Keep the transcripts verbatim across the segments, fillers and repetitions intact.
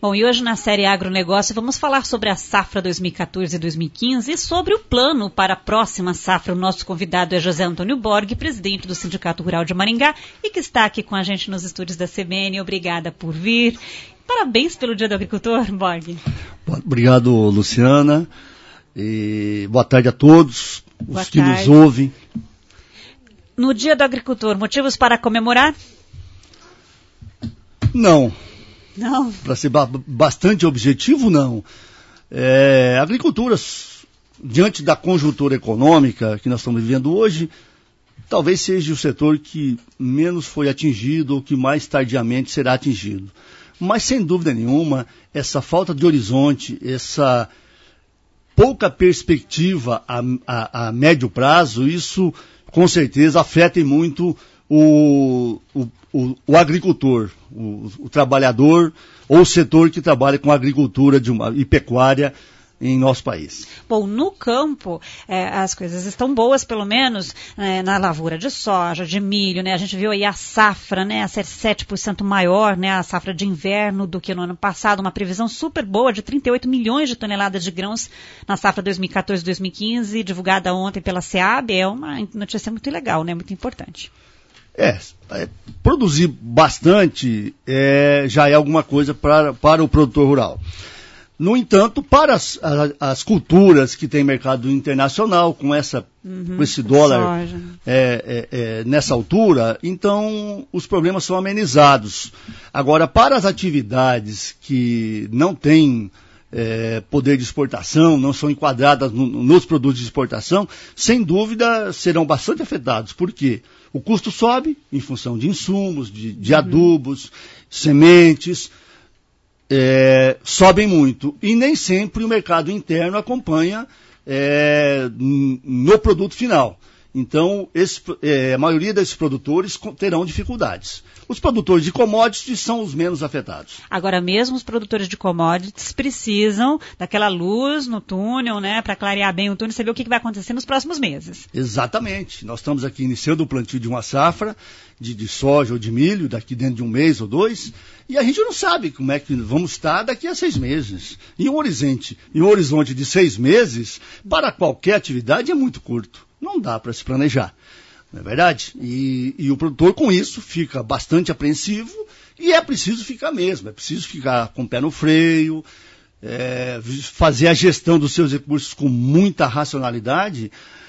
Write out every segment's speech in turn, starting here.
Bom, e hoje na série Agronegócio vamos falar sobre a safra dois mil e quatorze e dois mil e quinze e sobre o plano para a próxima safra. O nosso convidado é José Antônio Borg, presidente do Sindicato Rural de Maringá e que está aqui com a gente nos estúdios da C B N. Obrigada por vir. Parabéns pelo Dia do Agricultor, Borg. Obrigado, Luciana. E boa tarde a todos, boa os que tarde. nos ouvem. No Dia do Agricultor, motivos para comemorar? Não. Não. Para ser ba- bastante objetivo, não. É, a agricultura, diante da conjuntura econômica que nós estamos vivendo hoje, talvez seja o setor que menos foi atingido ou que mais tardiamente será atingido. Mas, sem dúvida nenhuma, essa falta de horizonte, essa pouca perspectiva a, a, a médio prazo, isso com certeza afeta muito o, o, o, o agricultor, o, o trabalhador ou o setor que trabalha com agricultura de uma, e pecuária em nosso país. Bom, no campo, é, as coisas estão boas, pelo menos, é, na lavoura de soja, de milho, né? A gente viu aí a safra, né? A ser sete por cento maior, né? A safra de inverno do que no ano passado, uma previsão super boa de trinta e oito milhões de toneladas de grãos na safra dois mil e quatorze dois mil e quinze, divulgada ontem pela SEAB. É uma notícia muito legal, né? Muito importante. É, é produzir bastante é, já é alguma coisa pra, para o produtor rural. No entanto, para as, as, as culturas que têm mercado internacional, com, essa, uhum, com esse dólar é, é, é, nessa altura, então os problemas são amenizados. Agora, para as atividades que não têm é, poder de exportação, não são enquadradas no, nos produtos de exportação, sem dúvida serão bastante afetados. Por quê? O custo sobe em função de insumos, de, de adubos, sementes, É, sobem muito. E nem sempre o mercado interno acompanha é, no produto final. Então, esse, é, a maioria desses produtores terão dificuldades. Os produtores de commodities são os menos afetados. Agora, mesmo os produtores de commodities precisam daquela luz no túnel, né, para clarear bem o túnel e saber o que vai acontecer nos próximos meses. Exatamente. Nós estamos aqui iniciando o plantio de uma safra de, de soja ou de milho, daqui dentro de um mês ou dois, e a gente não sabe como é que vamos estar daqui a seis meses. E um horizonte, e um horizonte de seis meses, para qualquer atividade, é muito curto. Não dá para se planejar, não é verdade? E, e o produtor, com isso, fica bastante apreensivo, e é preciso ficar mesmo, é preciso ficar com o pé no freio, é, fazer a gestão dos seus recursos com muita racionalidade,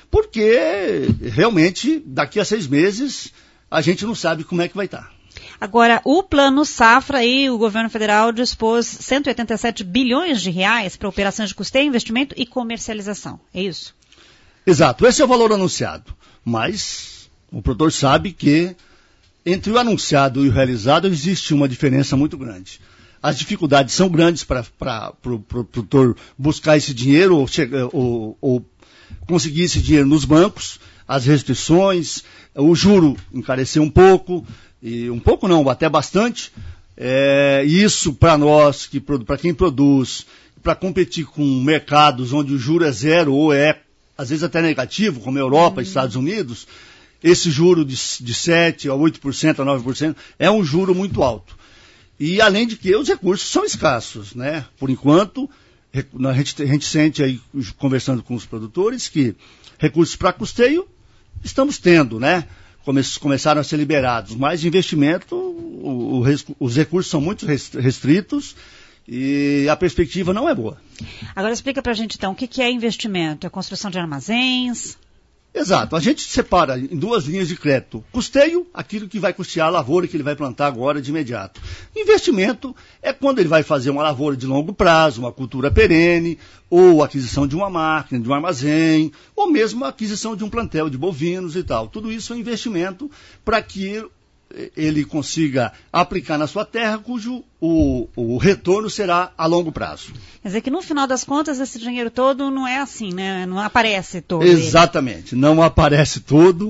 porque realmente, daqui a seis meses, a gente não sabe como é que vai estar. Agora, o Plano Safra, aí, o governo federal dispôs cento e oitenta e sete bilhões de reais para operações de custeio, investimento e comercialização, é isso? Exato, esse é o valor anunciado, mas o produtor sabe que entre o anunciado e o realizado existe uma diferença muito grande. As dificuldades são grandes para o pro, produtor buscar esse dinheiro ou, chega, ou, ou conseguir esse dinheiro nos bancos, as restrições, o juro encareceu um pouco, e um pouco não, até bastante, é, e isso para nós, que, para quem produz, para competir com mercados onde o juro é zero ou é às vezes até negativo, como a Europa e uhum. Estados Unidos, esse juro de, de sete por cento a oito por cento a nove por cento é um juro muito alto. E além de que os recursos são escassos, né? Por enquanto, a gente, a gente sente aí, conversando com os produtores, que recursos para custeio estamos tendo, né? Come, começaram a ser liberados, mas de investimento, o, o, os recursos são muito restritos, e a perspectiva não é boa. Agora explica para a gente então, o que, que é investimento? É construção de armazéns? Exato, a gente separa em duas linhas de crédito. Custeio, aquilo que vai custear a lavoura que ele vai plantar agora de imediato. Investimento é quando ele vai fazer uma lavoura de longo prazo, uma cultura perene, ou aquisição de uma máquina, de um armazém, ou mesmo a aquisição de um plantel de bovinos e tal. Tudo isso é investimento para que ele consiga aplicar na sua terra, cujo o, o retorno será a longo prazo. Quer dizer que no final das contas esse dinheiro todo não é assim, né? Não aparece todo. Exatamente, ele. Não aparece todo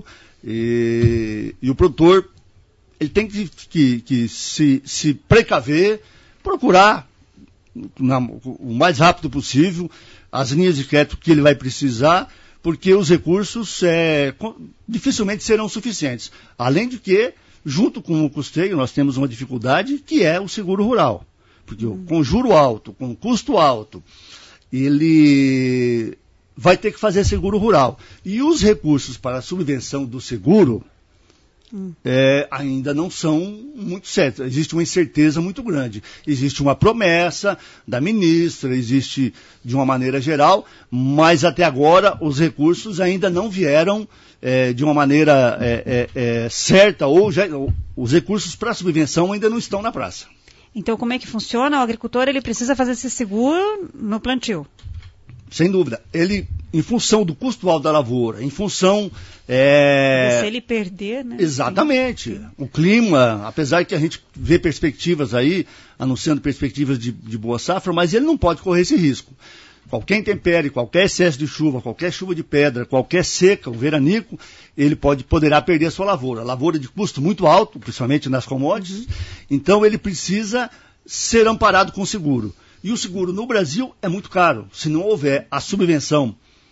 e, e o produtor ele tem que, que, que se, se precaver, procurar na, o mais rápido possível as linhas de crédito que ele vai precisar, porque os recursos é, dificilmente serão suficientes. Além de que, junto com o custeio, nós temos uma dificuldade que é o seguro rural. porque uhum. com juro alto, com custo alto, ele vai ter que fazer seguro rural. E os recursos para a subvenção do seguro hum. é, ainda não são muito certos. Existe uma incerteza muito grande. Existe uma promessa da ministra, existe de uma maneira geral, mas até agora os recursos ainda não vieram é, de uma maneira é, é, é, certa, ou, já, ou os recursos para a subvenção ainda não estão na praça. Então, como é que funciona? O agricultor ele precisa fazer esse seguro no plantio? Sem dúvida. Ele, em função do custo alto da lavoura, em função... É... Se ele perder, né? Exatamente. Sim. O clima, apesar que a gente vê perspectivas aí, anunciando perspectivas de, de boa safra, mas ele não pode correr esse risco. Qualquer intempérie, qualquer excesso de chuva, qualquer chuva de pedra, qualquer seca, o veranico, ele pode, poderá perder a sua lavoura. Lavoura de custo muito alto, principalmente nas commodities, então ele precisa ser amparado com seguro. E o seguro no Brasil é muito caro. Se não houver a subvenção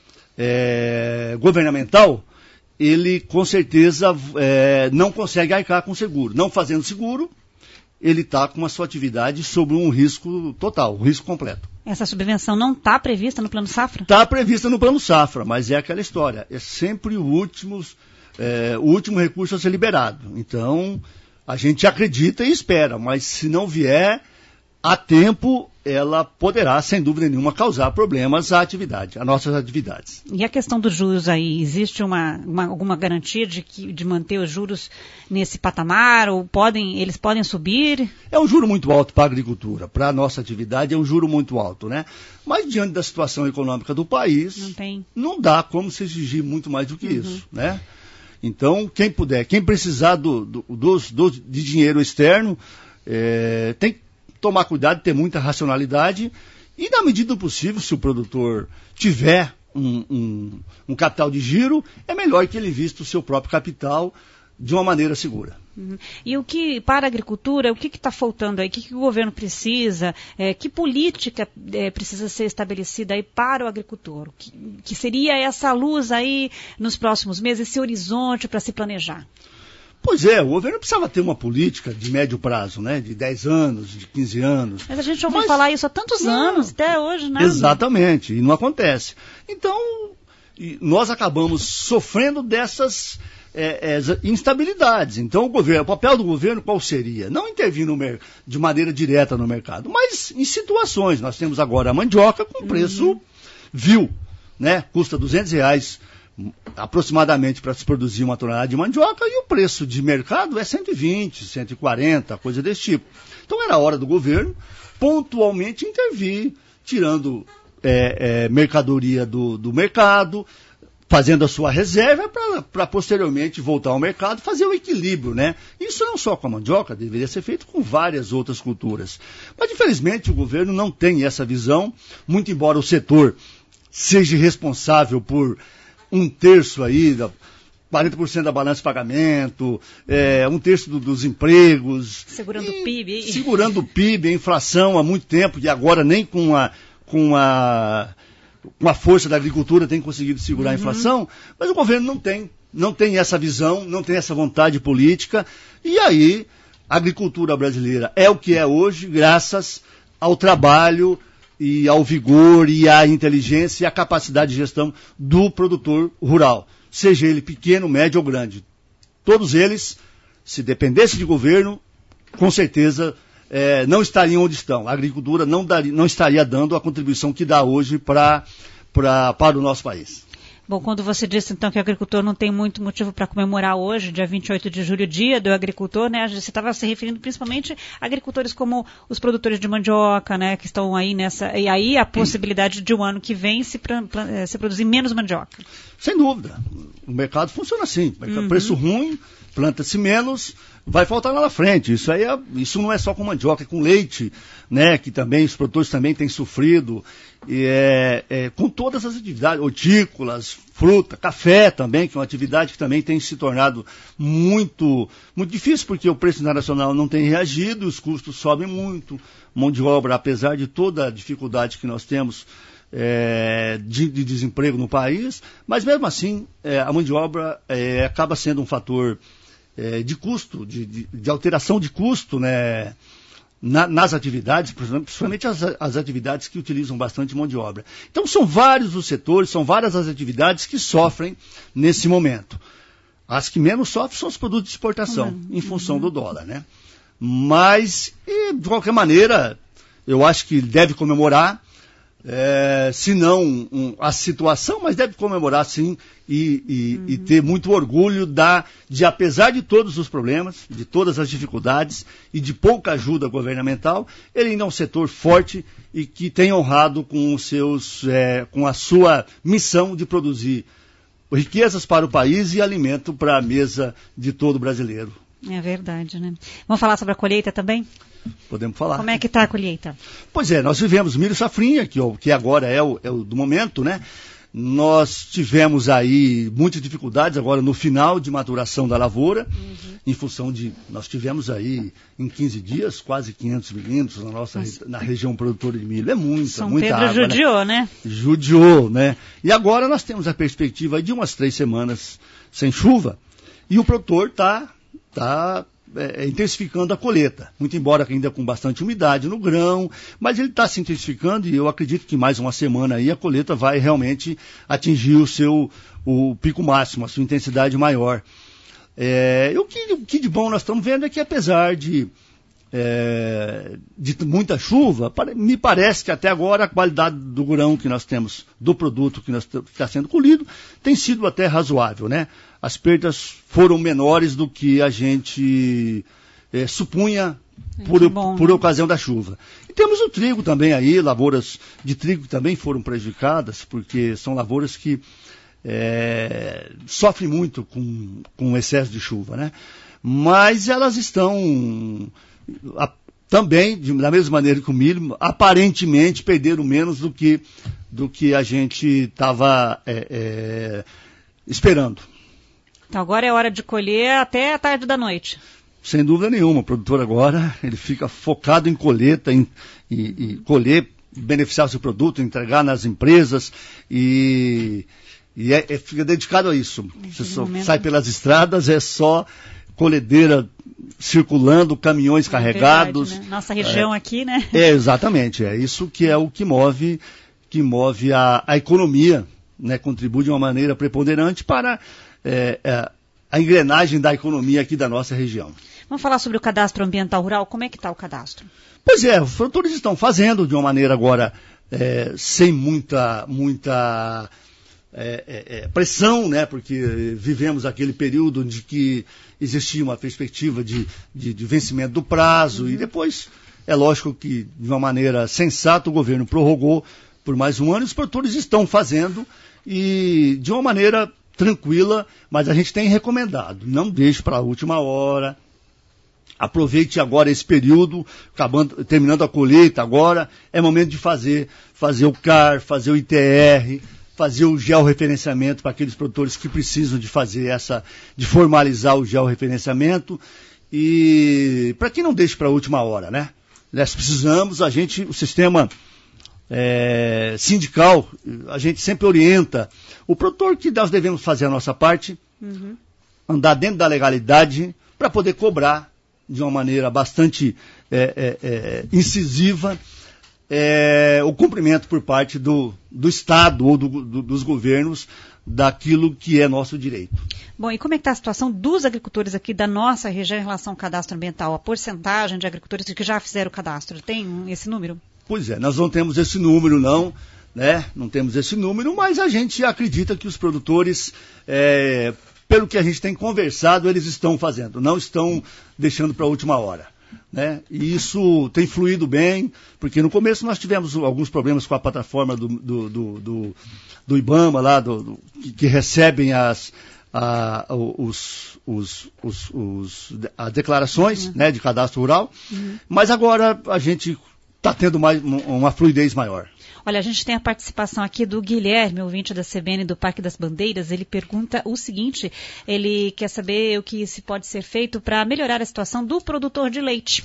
é, governamental, ele com certeza é, não consegue arcar com o seguro. Não fazendo seguro, ele está com a sua atividade sob um risco total, um risco completo. Essa subvenção não está prevista no Plano Safra? Está prevista no Plano Safra, mas é aquela história. É sempre o último, é, o último recurso a ser liberado. Então, a gente acredita e espera, mas se não vier a tempo, ela poderá, sem dúvida nenhuma, causar problemas à atividade, às nossas atividades. E a questão dos juros aí, existe uma, uma, alguma garantia de, que, de manter os juros nesse patamar, ou podem, eles podem subir? É um juro muito alto para a agricultura, para a nossa atividade é um juro muito alto, né? Mas diante da situação econômica do país, não, tem. não dá como se exigir muito mais do que uhum. isso, né? Então, quem puder, quem precisar do, do, dos, do, de dinheiro externo, é, tem que tomar cuidado, ter muita racionalidade e, na medida do possível, se o produtor tiver um, um, um capital de giro, é melhor que ele invista o seu próprio capital de uma maneira segura. Uhum. E o que, para a agricultura, o que está faltando aí? O que, que o governo precisa? É, que política é, precisa ser estabelecida aí para o agricultor? Que, que seria essa luz aí nos próximos meses, esse horizonte para se planejar? Pois é, o governo precisava ter uma política de médio prazo, né? De dez anos, de quinze anos. Mas a gente já ouviu Mas, falar isso há tantos não, anos, até hoje, né? Exatamente, e não acontece. Então, nós acabamos sofrendo dessas é, é, instabilidades. Então, o, governo, o papel do governo qual seria? Não intervir no mer- de maneira direta no mercado, mas em situações. Nós temos agora a mandioca com preço uhum. vil, né? Custa duzentos reais aproximadamente para se produzir uma tonelada de mandioca, e o preço de mercado é cento e vinte, cento e quarenta, coisa desse tipo. Então era hora do governo pontualmente intervir, tirando é, é, mercadoria do, do mercado, fazendo a sua reserva para posteriormente voltar ao mercado, fazer o equilíbrio, né? Isso não só com a mandioca, deveria ser feito com várias outras culturas. Mas infelizmente o governo não tem essa visão, muito embora o setor seja responsável por um terço aí, da, quarenta por cento da balança de pagamento, é, um terço do, dos empregos. Segurando o P I B. Segurando o P I B, a inflação há muito tempo, e agora nem com a, com a, com a força da agricultura tem conseguido segurar uhum. a inflação, mas o governo não tem, não tem essa visão, não tem essa vontade política, e aí a agricultura brasileira é o que é hoje, graças ao trabalho e ao vigor e à inteligência e à capacidade de gestão do produtor rural, seja ele pequeno, médio ou grande. Todos eles, se dependesse de governo, com certeza é, não estariam onde estão. A agricultura não, daria, não estaria dando a contribuição que dá hoje pra, pra, para o nosso país. Bom, quando você disse, então, que o agricultor não tem muito motivo para comemorar hoje, dia vinte e oito de julho, dia do agricultor, né? Você estava se referindo principalmente a agricultores como os produtores de mandioca, né? Que estão aí nessa... E aí a possibilidade de o um ano que vem se, pra, pra, se produzir menos mandioca. Sem dúvida. O mercado funciona assim. Uhum. Preço ruim, planta-se menos, vai faltar lá na frente. Isso aí é, isso não é só com mandioca, é com leite, né? Que também, os produtores também têm sofrido. E é, é, com todas as atividades, hortícolas, fruta, café também, que é uma atividade que também tem se tornado muito, muito difícil, porque o preço internacional não tem reagido, os custos sobem muito, mão de obra, apesar de toda a dificuldade que nós temos é, de, de desemprego no país, mas mesmo assim é, a mão de obra é, acaba sendo um fator é, de custo, de, de, de alteração de custo, né? na, nas atividades, principalmente as, as atividades que utilizam bastante mão de obra. Então são vários os setores, são várias as atividades que sofrem nesse momento. As que menos sofrem são os produtos de exportação, uhum. em função uhum. do dólar, né? Mas, e, de qualquer maneira, eu acho que deve comemorar, é, se não um, a situação, mas deve comemorar sim e, e, uhum. e ter muito orgulho da, de, apesar de todos os problemas, de todas as dificuldades e de pouca ajuda governamental, ele ainda é um setor forte e que tem honrado com, os seus, é, com a sua missão de produzir riquezas para o país e alimento para a mesa de todo brasileiro. É verdade, né? Vamos falar sobre a colheita também? Podemos falar. Como é que está a colheita? Pois é, nós vivemos milho safrinha, que, que agora é o, é o do momento, né? Nós tivemos aí muitas dificuldades agora no final de maturação da lavoura, uhum. em função de, nós tivemos aí em quinze dias quase quinhentos milímetros na nossa na região produtora de milho. É muita, São muita Pedro água. Judiou, né? né? Judiou, né? E agora nós temos a perspectiva de umas três semanas sem chuva e o produtor está tá, é, intensificando a colheita, muito embora ainda com bastante umidade no grão, mas ele está se intensificando e eu acredito que mais uma semana aí a colheita vai realmente atingir o seu o pico máximo, a sua intensidade maior. É, e o, que, o que de bom nós estamos vendo é que apesar de, é, de muita chuva, me parece que até agora a qualidade do grão que nós temos, do produto que está sendo colhido, tem sido até razoável, né? As perdas foram menores do que a gente é, supunha por, bom, por né? ocasião da chuva. E temos o trigo também aí, lavouras de trigo que também foram prejudicadas, porque são lavouras que é, sofrem muito com, com excesso de chuva, né? Mas elas estão a, também, de, da mesma maneira que o milho, aparentemente perderam menos do que, do que a gente estava é, é, esperando. Então agora é hora de colher até a tarde da noite. Sem dúvida nenhuma. O produtor agora ele fica focado em colheita, em, em, em colher, beneficiar o seu produto, entregar nas empresas e, e é, é, fica dedicado a isso. Você só momento... sai pelas estradas, é só colhedeira circulando, caminhões é carregados. Verdade, né? Nossa região é, aqui, né? É, exatamente. É isso que é o que move, que move a, a economia, né? Contribui de uma maneira preponderante para É, é, a engrenagem da economia aqui da nossa região. Vamos falar sobre o cadastro ambiental rural. Como é que está o cadastro? Pois é, os produtores estão fazendo de uma maneira agora é, sem muita, muita é, é, pressão, né? Porque vivemos aquele período de que existia uma perspectiva de, de, de vencimento do prazo uhum. e depois, é lógico que de uma maneira sensata o governo prorrogou por mais um ano e os produtores estão fazendo e de uma maneira tranquila, mas a gente tem recomendado, não deixe para a última hora, aproveite agora esse período, acabando, terminando a colheita agora, é momento de fazer, fazer o C A R, fazer o I T R, fazer o georreferenciamento para aqueles produtores que precisam de fazer essa, de formalizar o georreferenciamento e para que não deixe para a última hora, né? Nós precisamos, a gente, o sistema É, sindical, a gente sempre orienta o produtor que nós devemos fazer a nossa parte, uhum. andar dentro da legalidade para poder cobrar de uma maneira bastante é, é, é, incisiva é, o cumprimento por parte do, do Estado ou do, do, dos governos daquilo que é nosso direito. Bom, e como é que está a situação dos agricultores aqui da nossa região em relação ao cadastro ambiental? A porcentagem de agricultores que já fizeram o cadastro, tem esse número? Pois é, nós não temos esse número não, né? Não temos esse número, mas a gente acredita que os produtores, é, pelo que a gente tem conversado, eles estão fazendo, não estão deixando para a última hora, né? E isso tem fluído bem, porque no começo nós tivemos alguns problemas com a plataforma do, do, do, do, do IBAMA lá, do, do, que, que recebem as, a, os, os, os, os, as declarações, uhum. né, de cadastro rural, uhum. mas agora a gente está tendo mais, uma fluidez maior. Olha, a gente tem a participação aqui do Guilherme, ouvinte da C B N do Parque das Bandeiras. Ele pergunta o seguinte, ele quer saber o que se pode ser feito para melhorar a situação do produtor de leite.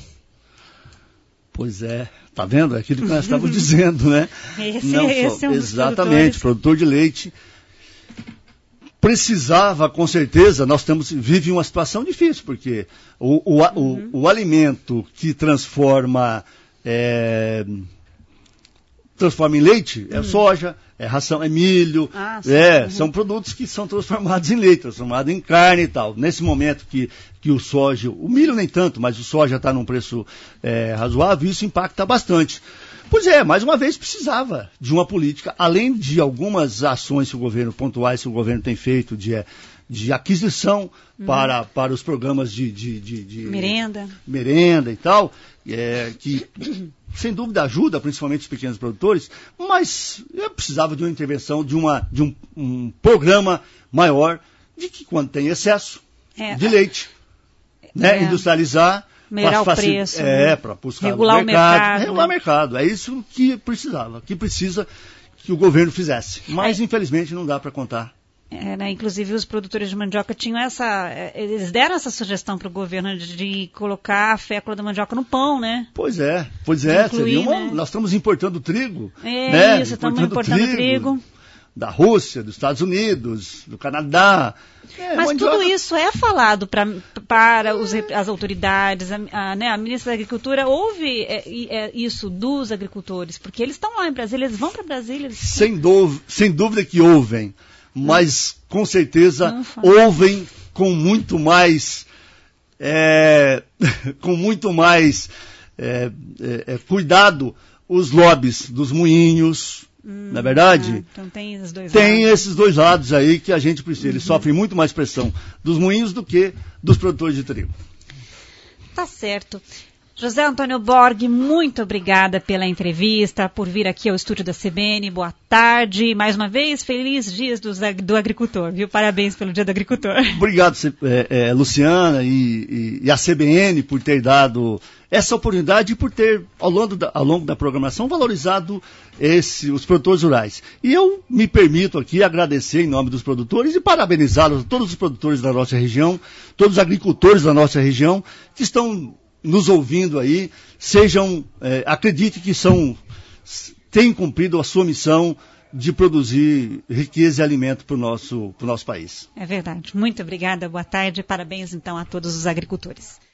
Pois é, tá vendo? É aquilo que nós estávamos dizendo, né? Esse, Não, esse é um exatamente, produtor de leite. precisava, com certeza, nós estamos, vive uma situação difícil, porque o, o, uhum. o, o alimento que transforma, é, transforma em leite é uhum. soja, é ração, é milho, ah, é, uhum. são produtos que são transformados em leite, transformados em carne e tal. Nesse momento que, que o soja, o milho nem tanto, mas o soja está num preço é, razoável, isso impacta bastante. Pois é, mais uma vez precisava de uma política, além de algumas ações que o governo, pontuais que o governo tem feito de, de aquisição uhum. para, para os programas de, de, de, de merenda. merenda e tal, é, que sem dúvida ajuda principalmente os pequenos produtores, mas eu precisava de uma intervenção, de, uma, de um, um programa maior, de que quando tem excesso é. de leite, né, é. industrializar, melhorar o preço, é, né? para buscar regular o mercado, o mercado. Regular né? o mercado. É isso que precisava, que precisa que o governo fizesse. Mas, é. infelizmente, não dá para contar. É, né? Inclusive, os produtores de mandioca tinham essa... Eles deram essa sugestão para o governo de, de colocar a fécula da mandioca no pão, né? Pois é, pois é. Incluir, seria uma, né? Nós estamos importando trigo. É né? isso, estamos importando trigo. trigo. Da Rússia, dos Estados Unidos, do Canadá. É, Mas mandioca... tudo isso é falado pra, para os, as autoridades, a, a, né, a ministra da Agricultura ouve é, é, isso dos agricultores, porque eles estão lá em Brasília, eles vão para Brasília. Eles... Sem, dúvida, sem dúvida que ouvem, mas hum. com certeza ouvem com muito mais, é, com muito mais é, é, cuidado os lobbies dos moinhos. Hum, Na verdade, ah, então tem, esses dois, tem lados. esses dois lados aí que a gente precisa. Eles uhum. sofrem muito mais pressão dos moinhos do que dos produtores de trigo. Tá certo. José Antônio Borg, muito obrigada pela entrevista, por vir aqui ao estúdio da C B N. Boa tarde. Mais uma vez, feliz Dias do, do Agricultor, viu? Parabéns pelo Dia do Agricultor. Obrigado, é, é, Luciana e, e, e a C B N por ter dado essa oportunidade e por ter, ao longo da, ao longo da programação, valorizado esse, os produtores rurais. E eu me permito aqui agradecer em nome dos produtores e parabenizá-los, todos os produtores da nossa região, todos os agricultores da nossa região que estão nos ouvindo aí, sejam, é, acredite que são, têm cumprido a sua missão de produzir riqueza e alimento para o nosso, para o nosso país. É verdade. Muito obrigada, boa tarde, parabéns então a todos os agricultores.